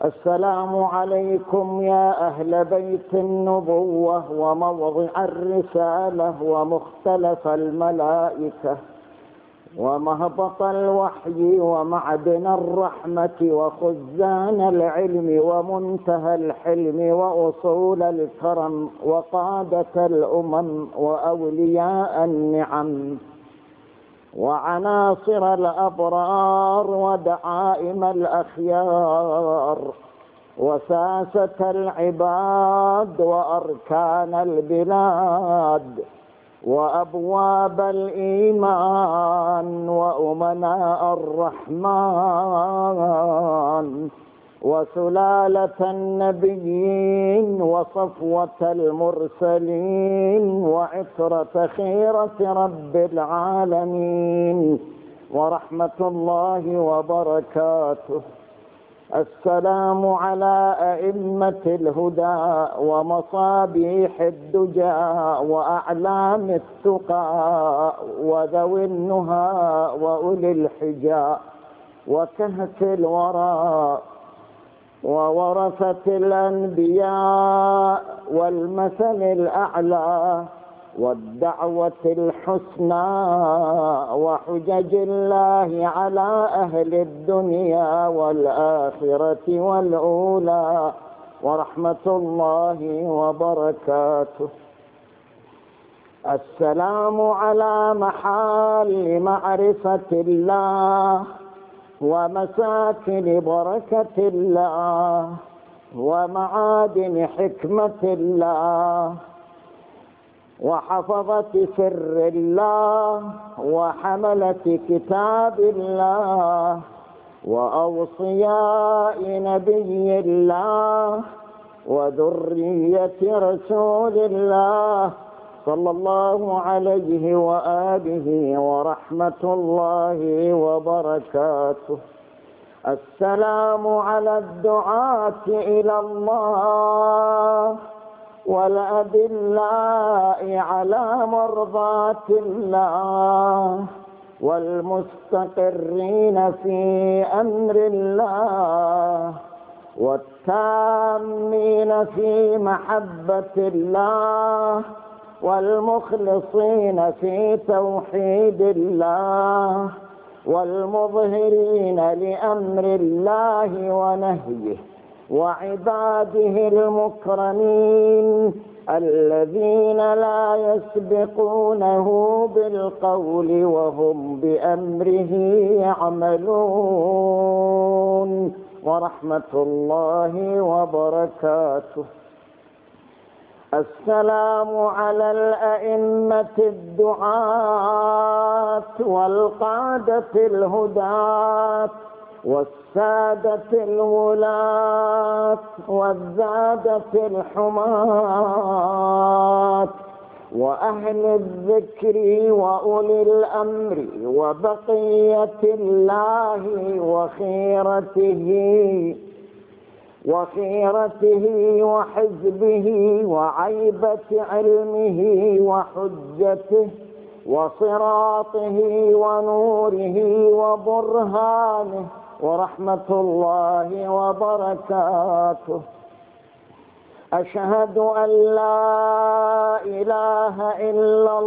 السلام عليكم يا أهل بيت النبوة وموضع الرسالة ومختلف الملائكة ومهبط الوحي ومعدن الرحمة وخزان العلم ومنتهى الحلم وأصول الكرم وقادة الأمم وأولياء النعم وعناصر الأبرار ودعائم الأخيار وساسة العباد وأركان البلاد وأبواب الإيمان وأمناء الرحمن وسلالة النبيين وصفوة المرسلين وعترة خيرة رب العالمين ورحمة الله وبركاته. السلام على أئمة الهدى ومصابيح الدجى وأعلام التقى وذوي النهى وأولي الحجى وكهف الورى وورثة الأنبياء والمثل الأعلى والدعوة الحسنى وحجج الله على أهل الدنيا والآخرة والأولى ورحمة الله وبركاته. السلام على محال معرفة الله ومساكن بركة الله ومعادن حكمة الله وحفظة سر الله وحملة كتاب الله وأوصياء نبي الله وذرية رسول الله صلى الله عليه وآله ورحمة الله وبركاته. السلام على الدعاة إلى الله والأدلاء على مرضاة الله والمستقرين في أمر الله والتامين في محبة الله والمخلصين في توحيد الله والمظهرين لأمر الله ونهيه وعباده المكرمين الذين لا يسبقونه بالقول وهم بأمره يعملون ورحمة الله وبركاته. السلام على الأئمة الدعاة والقادة الهداة والسادة الولاة والزادة الحماة وأهل الذكر وأولي الأمر وبقية الله وخيرته وحزبه وعيبة علمه وحجته وصراطه ونوره وبرهانه ورحمة الله وبركاته. أشهد أن لا إله إلا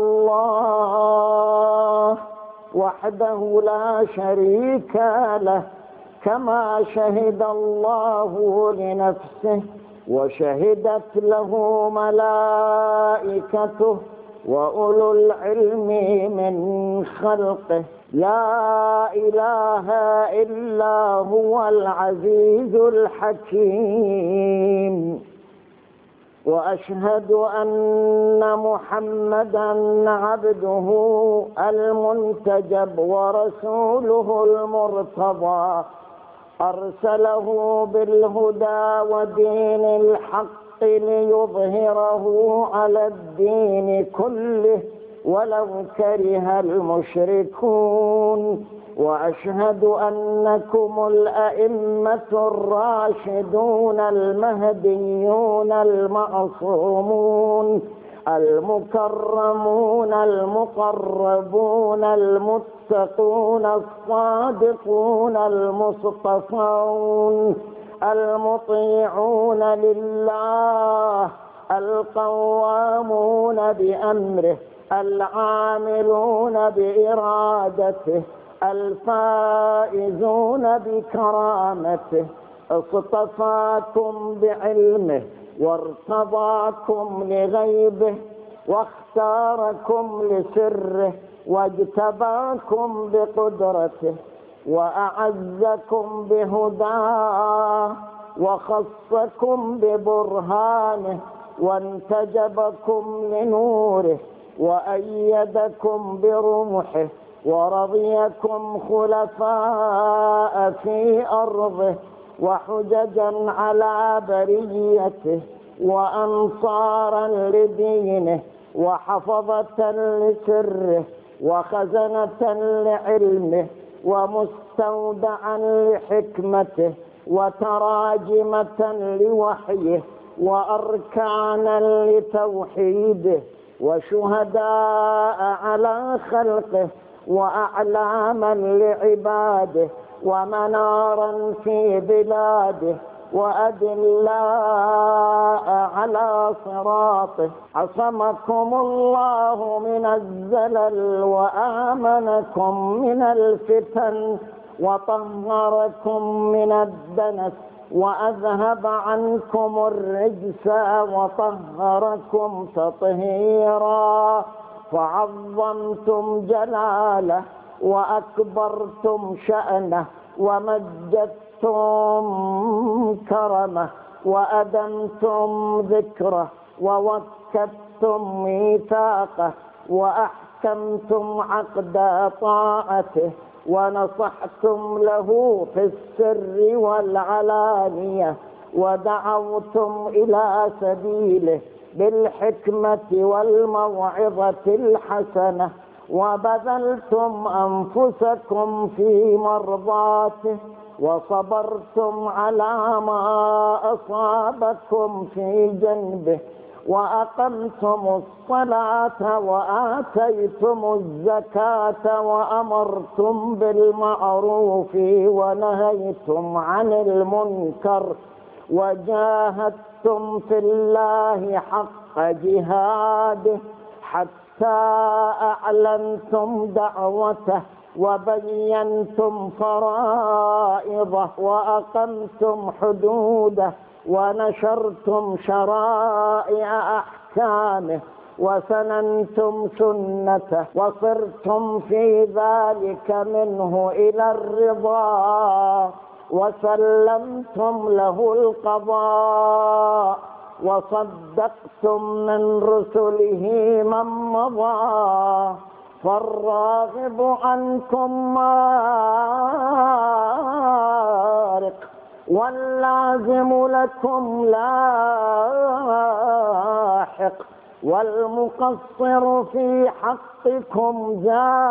الله وحده لا شريك له كما شهد الله لنفسه وشهدت له ملائكته وأولو العلم من خلقه. لا إله إلا هو العزيز الحكيم. وأشهد أن محمدًا عبده المنتجب ورسوله المرتضى أرسله بالهدى ودين الحق ليظهره على الدين كله ولو كره المشركون. وأشهد أنكم الأئمة الراشدون المهديون المعصومون المكرمون المقربون المتقون الصادقون المصطفون المطيعون لله القوامون بأمره العاملون بإرادته الفائزون بكرامته. اصطفاكم بعلمه وارتضاكم لغيبه واختاركم لسره واجتباكم بقدرته وأعزكم بهداه وخصكم ببرهانه وانتجبكم لنوره وأيدكم برمحه ورضيكم خلفاء في أرضه وحججا على بريته وأنصارا لدينه وحفظة لسره وخزنة لعلمه ومستودعا لحكمته وتراجمة لوحيه وأركانا لتوحيده وشهداء على خلقه وأعلاما لعباده ومنارا في بلاده وأدلاء على صراطه. عصمكم الله من الزلل وآمنكم من الفتن وطهركم من الدنس وأذهب عنكم الرجس وطهركم تطهيرا. فعظمتم جلاله وأكبرتم شأنه ومجدتم كرمه وأدمتم ذكره ووكدتم ميثاقه وأحكمتم عقد طاعته ونصحتم له في السر والعلانية ودعوتم إلى سبيله بالحكمة والموعظة الحسنة وبذلتم أنفسكم في مرضاته وصبرتم على ما أصابكم في جنبه وأقمتم الصلاة وآتيتم الزكاة وأمرتم بالمعروف ونهيتم عن المنكر وجاهدتم في الله حق جهاده حتى أعلنتم دعوته وبينتم فرائضه وأقمتم حدوده ونشرتم شرائع أحكامه وسننتم سنته وصرتم في ذلك منه إلى الرضا وسلمتم له القضاء وصدقتم من رسله من مضى. فالراغب عنكم مارق واللازم لكم لاحق والمقصر في حقكم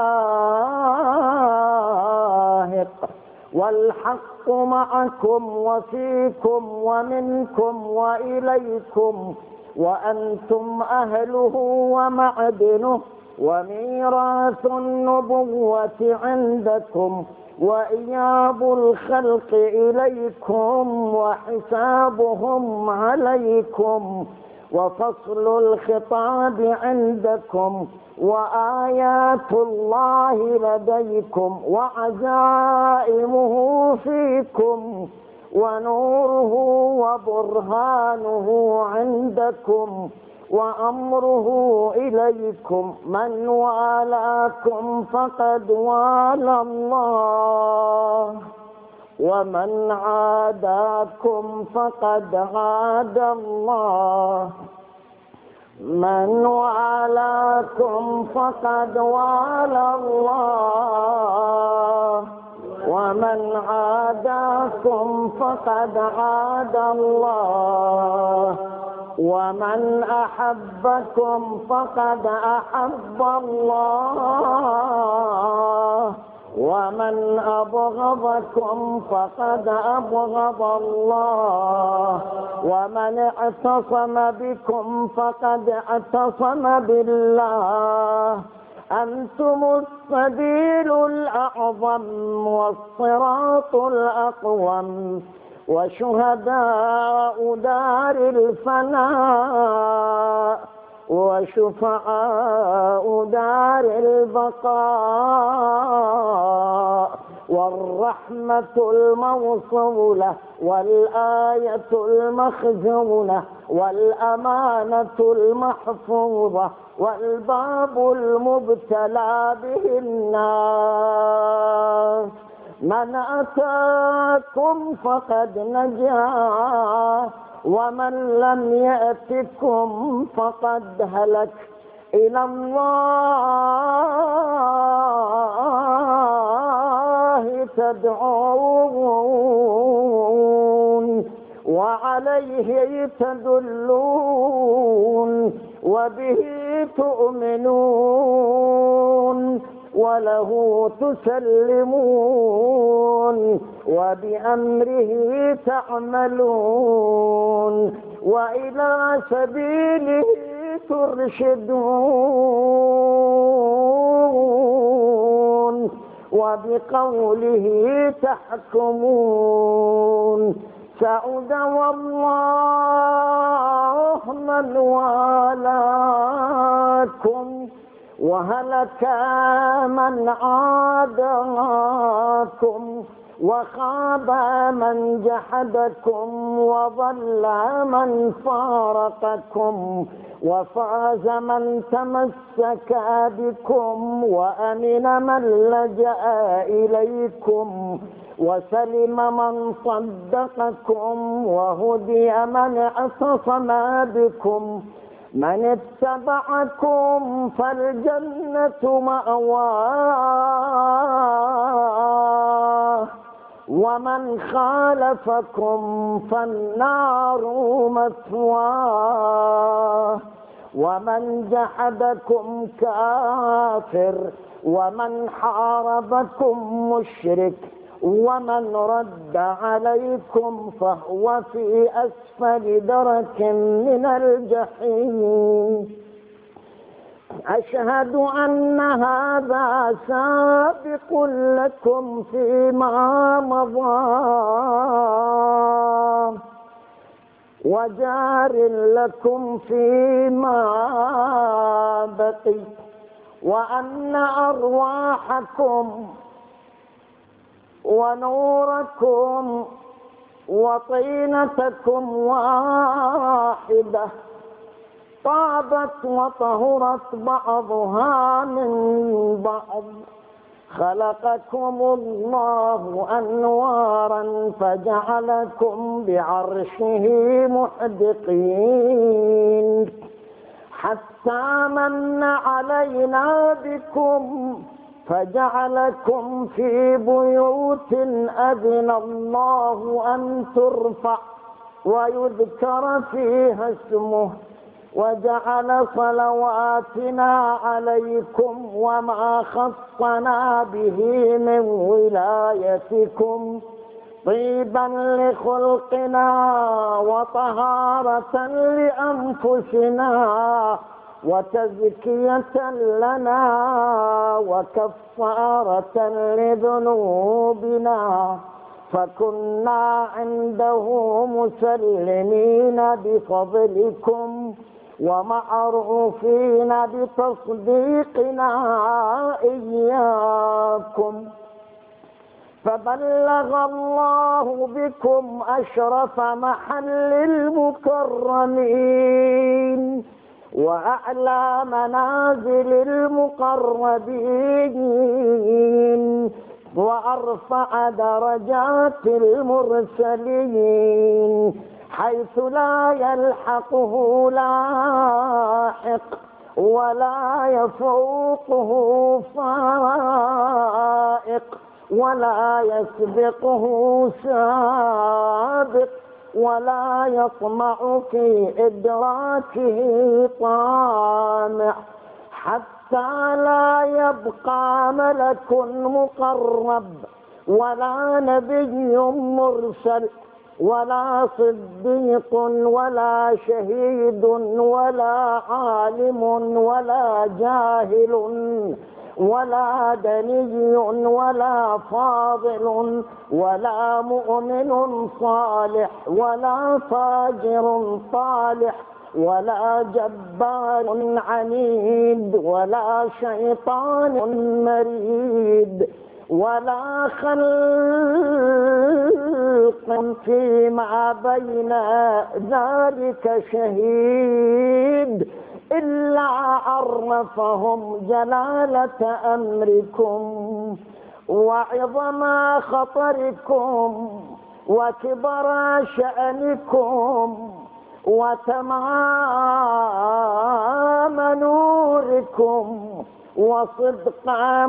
زاهق والحق معكم وفيكم ومنكم وإليكم وأنتم أهله ومعدنه وميراث النبوة عندكم وإياب الخلق إليكم وحسابهم عليكم وفصل الخطاب عندكم وآيات الله لديكم وعزائمه فيكم ونوره وبرهانه عندكم وأمره إليكم. من والاكم فقد والى الله ومن عاداكم فقد عاد الله. من والاكم فقد والى الله ومن عاداكم فقد عاد الله ومن أحبكم فقد أحب الله ومن أبغضكم فقد أبغض الله ومن اعتصم بكم فقد اعتصم بالله. أنتم السبيل الأعظم والصراط الأقوم وشهداء دار الفناء وشفعاء دار البقاء، والرحمة الموصولة والآية المخزونة والأمانة المحفوظة والباب المبتلى به الناس. من أتاكم فقد نجا، ومن لم يأتكم فقد هلك. إلى الله تدعون وعليه تدلون وبه تؤمنون وله تسلمون وبأمره تعملون وإلى سبيله ترشدون وبقوله تحكمون. سعد والله من والاكم، وهلك من عاداكم، وخاب من جحدكم، وضل من فارقكم، وفاز من تمسك بكم، وأمن من لجأ إليكم، وسلم من صدقكم، وهدي من اعتصم بكم. من اتبعكم فالجنة مأواه، ومن خالفكم فالنار مثواه. ومن جحدكم كافر، ومن حاربكم مشرك، ومن رد عليكم فهو في أسفل درك من الجحيم. أشهد أن هذا سابق لكم فيما مضى، وجار لكم فيما بقي، وأن أرواحكم ونوركم وطينتكم واحدة، طابت وطهرت بعضها من بعض. خلقكم الله أنوارا فجعلكم بعرشه محدقين، حتى من علينا بكم فجعلكم في بيوت أذن الله أن ترفع ويذكر فيها اسمه، وجعل صلواتنا عليكم وما خصنا به من ولايتكم طيبا لخلقنا وطهارة لأنفسنا وتزكية لنا وكفارة لذنوبنا، فكنا عنده مسلمين بفضلكم ومعروفين بتصديقنا إياكم. فبلغ الله بكم أشرف محل المكرمين وأعلى منازل المقربين وأرفع درجات المرسلين، حيث لا يلحقه لاحق ولا يفوقه فائق ولا يسبقه سابق ولا يطمع في إدراكه طامع، حتى لا يبقى ملك مقرب ولا نبي مرسل ولا صديق ولا شهيد ولا عالم ولا جاهل ولا دني ولا فاضل ولا مؤمن صالح ولا فاجر صالح ولا جبار عنيد ولا شيطان مريد ولا خلق فيما بين ذلك شهيد إلا عرفهم جلالة أمركم وعظم خطركم وكبر شأنكم وتمام نوركم وصدق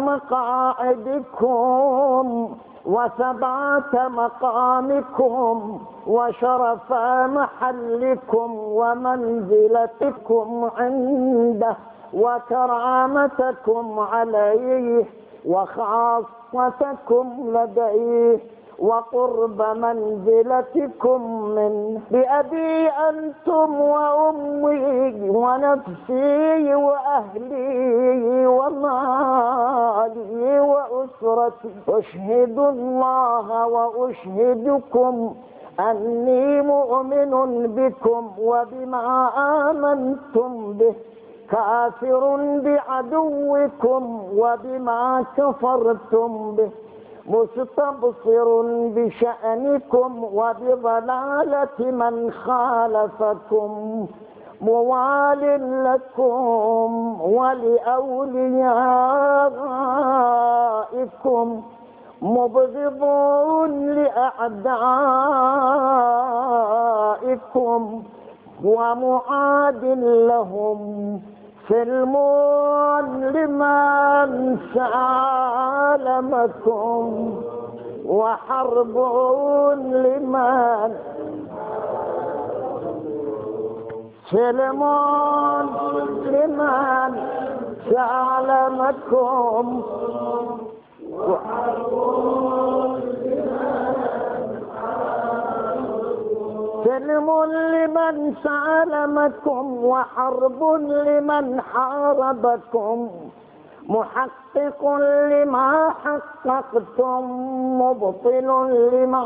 مقاعدكم وثبات مقامكم وشرف محلكم ومنزلتكم عنده وكرامتكم عليه وخاصتكم لديه وقرب منزلتكم منه بأبي أنتم وأمي ونفسي وأهلي ومالي وأسرتي أشهد الله وأشهدكم أني مؤمن بكم وبما آمنتم به كافر بعدوكم وبما كفرتم به مستبصر بشأنكم وبضلالة من خالفكم موال لكم ولأوليائكم مبغض لأعدائكم ومعاد لهم سلم لمن سالمكم وحرب لمن سلم لمن سالمكم وحرب سلم لمن سالمكم وحرب لمن حاربكم محقق لما حققتم مبطل لما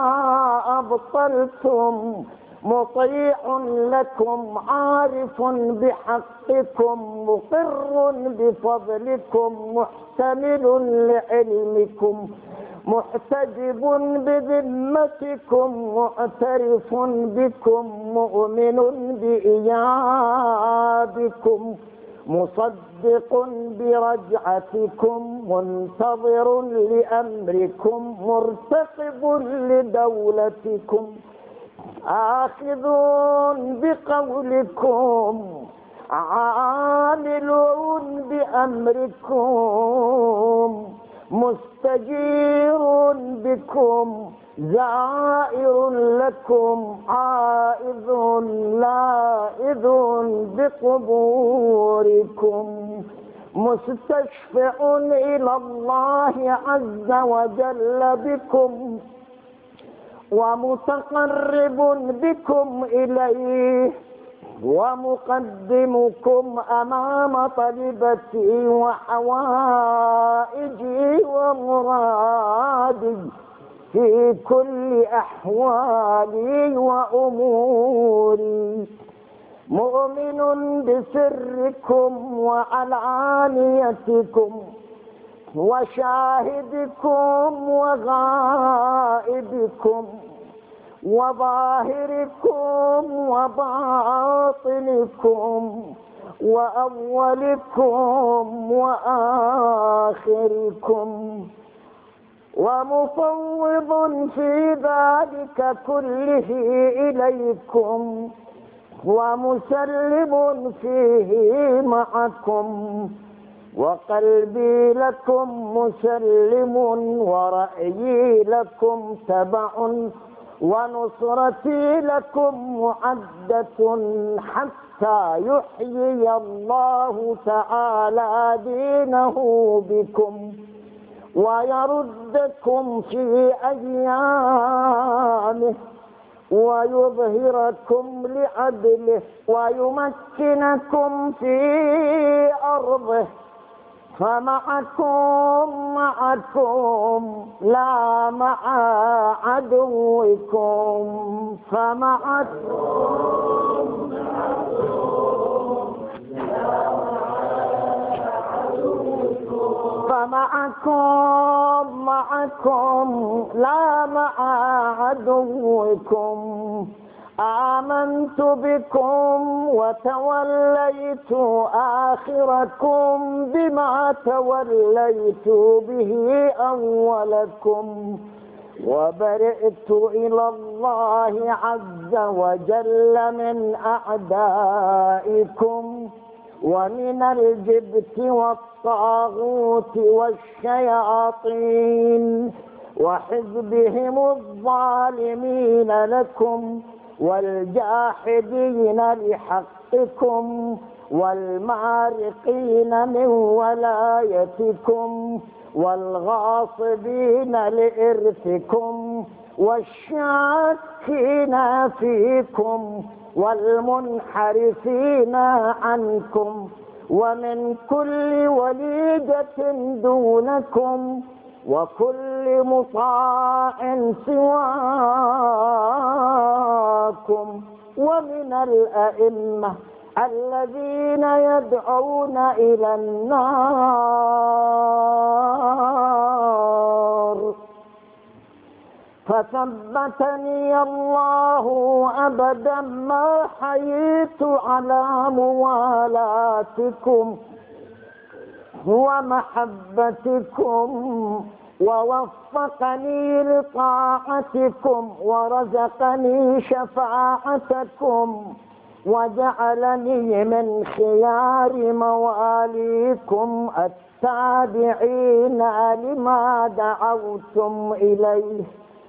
أبطلتم مطيع لكم عارف بحقكم مقر بفضلكم محتمل لعلمكم محتجب بذمتكم معترف بكم مؤمن بإيابكم مصدق برجعتكم منتظر لأمركم مرتقب لدولتكم آخذ بقولكم عامل بأمركم مستجير بكم زائر لكم عائذ لائذ بقبوركم مستشفع إلى الله عز وجل بكم ومتقرب بكم إليه ومقدمكم أمام طلبتي وحوائجي ومرادي في كل أحوالي وأموري مؤمن بسركم وعلانيتكم وشاهدكم وغائبكم وظاهركم وباطنكم وأولكم وآخركم ومفوض في ذلك كله إليكم ومسلم فيه معكم وقلبي لكم مسلم ورأيي لكم تبع ونصرتي لكم معدة حتى يحيي الله تعالى دينه بكم ويردكم في أيامه ويظهركم لعدله ويمكنكم في أرضه معكم لا مع عدوكم فمعكم لا مع عدوكم آمنت بكم وتوليت آخركم بما توليت به أولكم وبرئت إلى الله عز وجل من أعدائكم ومن الجبت والطاغوت والشياطين وحزبهم الظالمين لكم والجاحدين لحقكم والمارقين من ولايتكم والغاصبين لإرثكم والشاكين فيكم والمنحرفين عنكم ومن كل وليدة دونكم وكل مطاع سواكم ومن الأئمة الذين يدعون إلى النار فثبتني الله أبدا ما حييت على موالاتكم ومحبتكم ووفقني لطاعتكم ورزقني شفاعتكم وجعلني من خيار مواليكم التابعين لما دعوتم إليه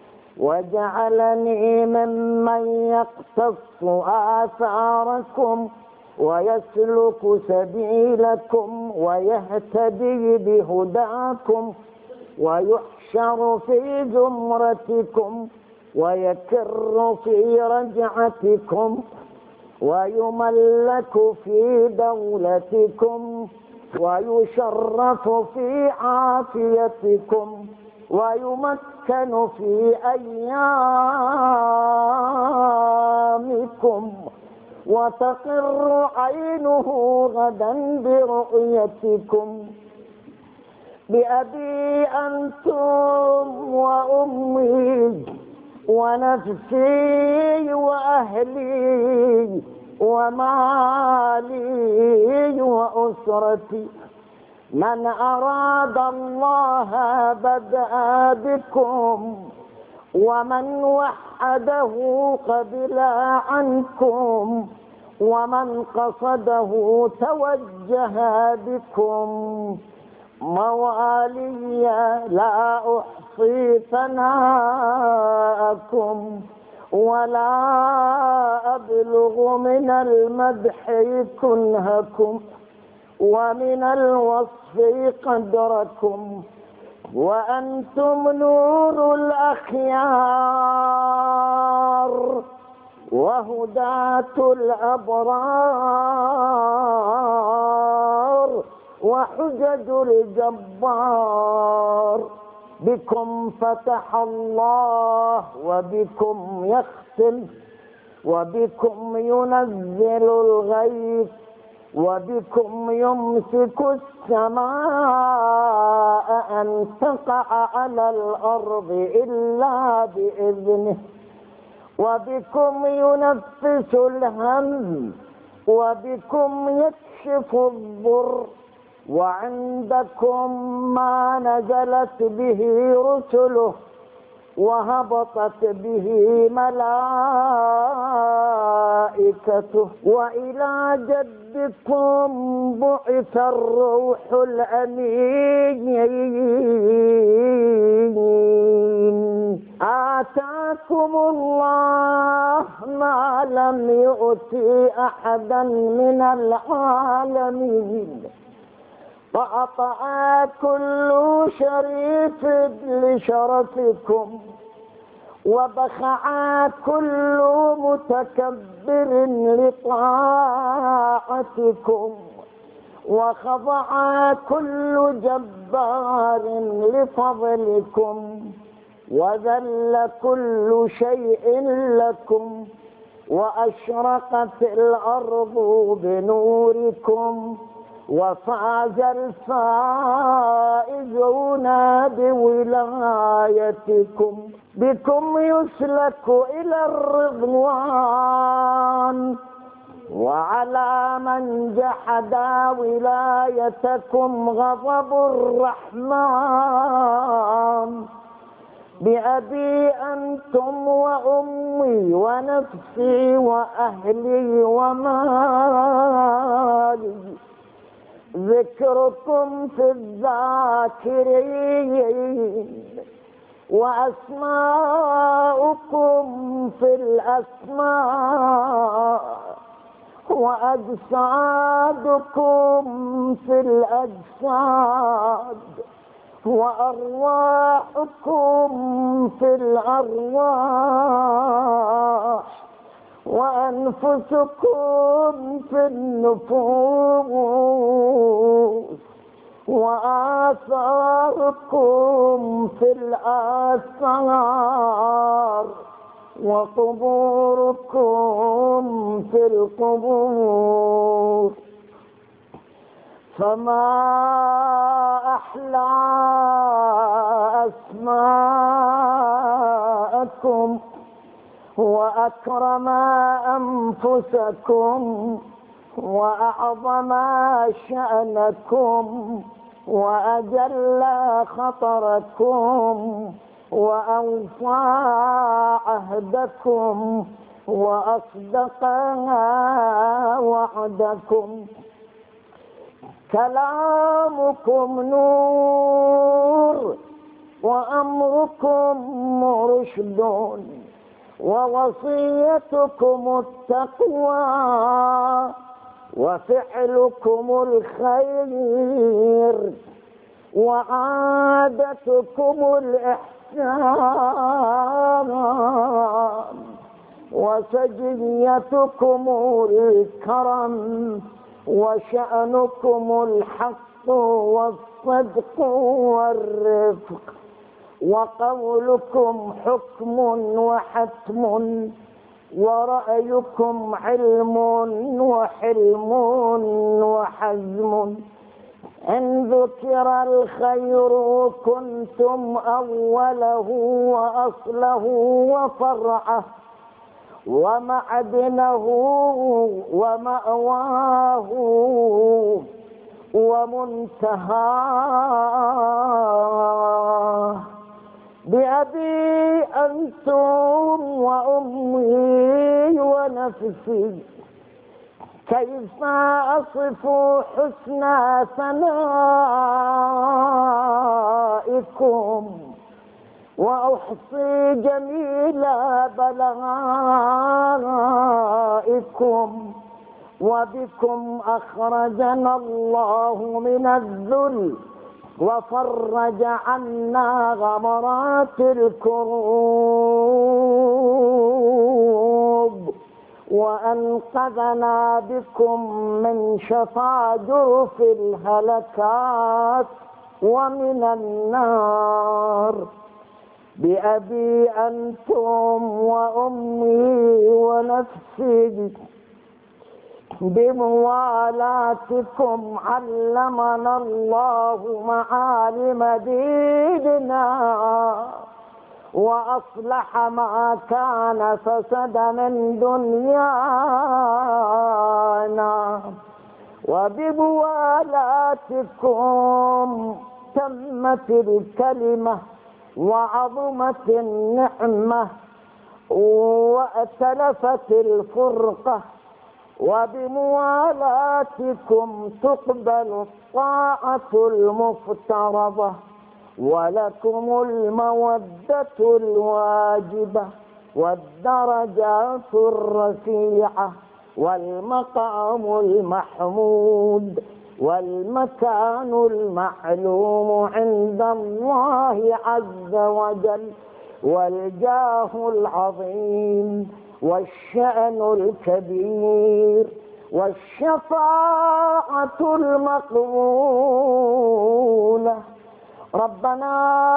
وجعلني ممن يقتص آثاركم ويسلك سبيلكم ويهتدي بهداكم ويحشر في زمرتكم ويكر في رجعتكم ويملك في دولتكم ويشرف في عافيتكم ويمكن في أيامكم وتقر عينه غدا برؤيتكم بأبي أنتم وأمي ونفسي وأهلي ومالي وأسرتي من أراد الله بدأ بكم ومن وحده قبل عنكم ومن قصده توجه بكم موالي لا أحصي ثناءكم ولا أبلغ من المدح كنهكم ومن الوصف قدركم وأنتم نور الأخيار وهداة الأبرار وحجج الجبار بكم فتح الله وبكم يختم وبكم ينزل الغيث وبكم يمسك السماء أن تقع على الأرض إلا بإذنه وبكم ينفس الهم وبكم يكشف الضر وعندكم ما نزلت به رسله وهبطت به ملائكته وإلى جدكم بعث الروح الأمين آتاكم الله ما لم يؤت أحدا من العالمين فأطاع كل شريف لشرفكم وبخع كل متكبر لطاعتكم وخضع كل جبار لفضلكم، وذل كل شيء لكم، وأشرقت الأرض بنوركم، وفاز الفائزون بولايتكم. بكم يسلك إلى الرضوان، وعلى من جحد ولايتكم غضب الرحمن. بأبي أنتم وأمي ونفسي وأهلي ومالي، ذكركم في الذاكرين، وأسماؤكم في الأسماء، وأجسادكم في الأجساد، وأرواحكم في الأرواح، وأنفسكم في النفوس، وآثاركم في الآثار، وقبوركم في القبور. فما أحلى أسماءكم، وأكرم أنفسكم، وأعظم شأنكم، وأجل خطركم، وأوفى عهدكم، وأصدق وعدكم. كلامكم نور، وأمركم رشد، ووصيتكم التقوى، وفعلكم الخير، وعادتكم الإحسان، وسجيتكم الكرم، وشأنكم الحق والصدق والرفق، وقولكم حكم وحتم، ورأيكم علم وحلم وحزم. إن ذكر الخير كنتم أوله وأصله وفرعه، ومعدنه ومأواه ومنتهاه. بأبي أنتم وأمي ونفسي، كيف أصف حسن ثنائكم، وأحصي جميل بلائكم. وبكم أخرجنا الله من الذل، وفرج عنا غمرات الكروب، وأنقذنا بكم من شفا جرف الهلكات ومن النار. بأبي أنتم وأمي ونفسي، بموالاتكم علمنا الله معالم ديننا، وأصلح ما كان فسد من دنيانا. وبموالاتكم تمت الكلمة، وعظمت النعمة، وأتلفت الفرقة. وبموالاتكم تقبل الطاعة المفترضة، ولكم المودة الواجبة، والدرجات الرفيعة، والمقام المحمود، والمكان المعلوم عند الله عز وجل، والجاه العظيم، والشأن الكبير، والشفاعة المقبولة. ربنا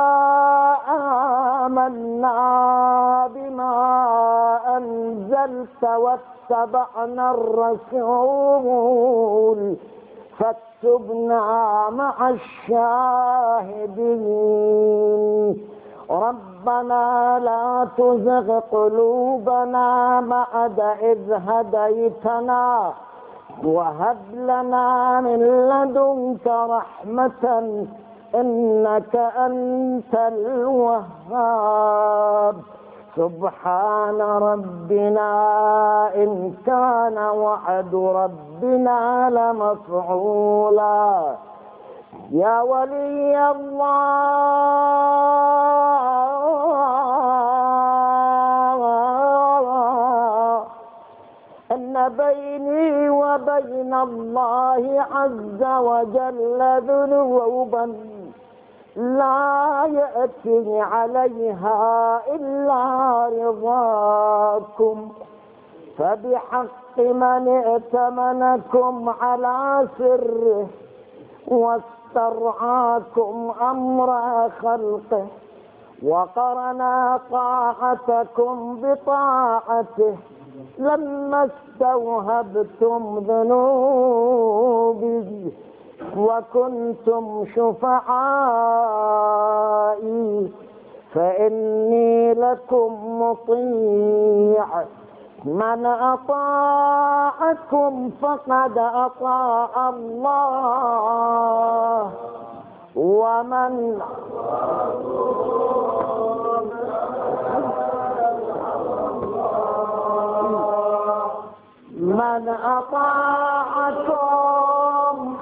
آمنا بما أنزلت واتبعنا الرسول فاكتبنا مع الشاهدين. ربنا لا تزغ قلوبنا بعد إذ هديتنا وهب لنا من لدنك رحمة إنك أنت الوهاب. سبحان ربنا إن كان وعد ربنا لمفعولا. يا ولي الله إن بيني وبين الله عز وجل ذنوبا لا يأتي عليها إلا رضاكم، فبحق من ائتمنكم على سره واسترعاكم أمر خلقه وقرنا طاعتكم بطاعته لما استوهبتم ذنوبي وكنتم شفعائي فإني لكم مطيع. من أطاعكم فقد أطاع الله ومن أطاعكم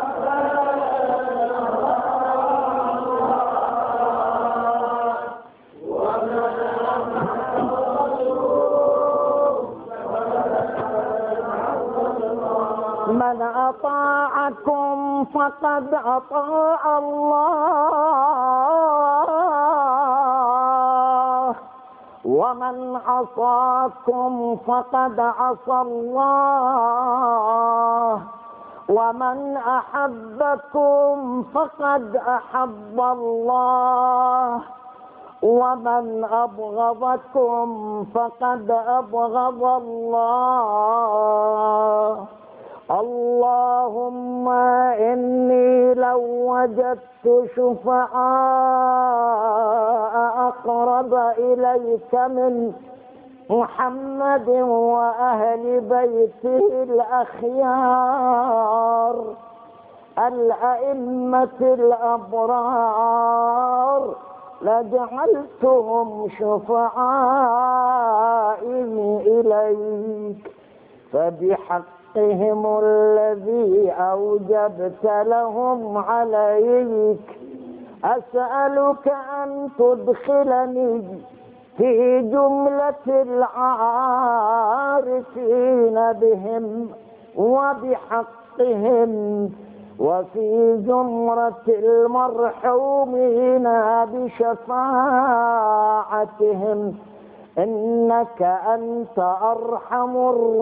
من أطاعكم فقد أطاع الله ومن عصاكم فقد عصى الله ومن أحبكم فقد أحب الله ومن أبغضكم فقد أبغض الله. اللهم إني لو وجدت شفعاء أقرب إليك من محمد وأهل بيته الأخيار الأئمة الأبرار لجعلتهم شفعائي إليك، فبحقهم الذي أوجبت لهم عليك أسألك أن تدخلني في جملة العارفين بهم وبحقهم وفي زمرة المرحومين بشفاعتهم إنك أنت أرحم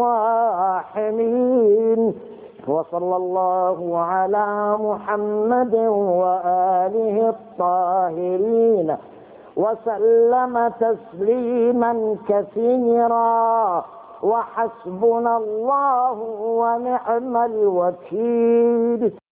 الراحمين. وصلى الله على محمد وآله الطاهرين وسلم تسليما كثيرا وحسبنا الله ونعم الوكيل.